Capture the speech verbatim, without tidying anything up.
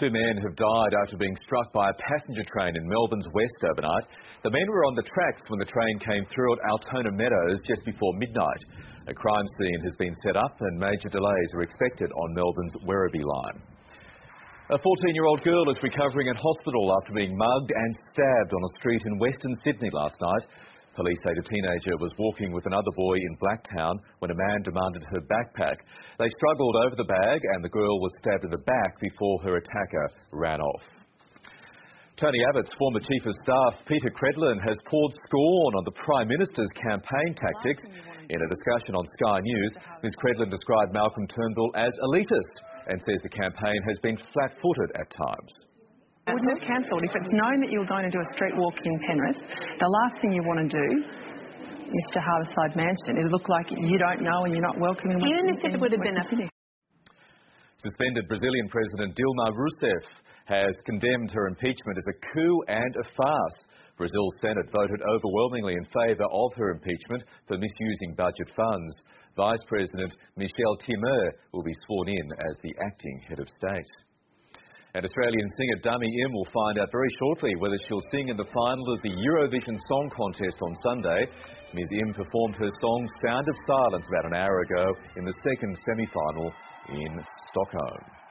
Two men have died after being struck by a passenger train in Melbourne's west overnight. The men were on the tracks when the train came through at Altona Meadows just before midnight. A crime scene has been set up and major delays are expected on Melbourne's Werribee line. A fourteen-year-old girl is recovering in hospital after being mugged and stabbed on a street in Western Sydney last night. Police say the teenager was walking with another boy in Blacktown when a man demanded her backpack. They struggled over the bag and the girl was stabbed in the back before her attacker ran off. Tony Abbott's former Chief of Staff, Peter Credlin, has poured scorn on the Prime Minister's campaign tactics. In a discussion on Sky News, Miz Credlin described Malcolm Turnbull as elitist and says the campaign has been flat-footed at times. I wouldn't have cancelled. If it's known that you're going to do a street walk in Penrith, the last thing you want to do, Mister Harbourside Mansion, is look like you don't know and you're not welcoming. Even if it would have been a... Suspended Brazilian President Dilma Rousseff has condemned her impeachment as a coup and a farce. Brazil's Senate voted overwhelmingly in favour of her impeachment for misusing budget funds. Vice President Michel Temer will be sworn in as the acting head of state. And Australian singer Dummy Im will find out very shortly whether she'll sing in the final of the Eurovision Song Contest on Sunday. Miz Im performed her song Sound of Silence about an hour ago in the second semi-final in Stockholm.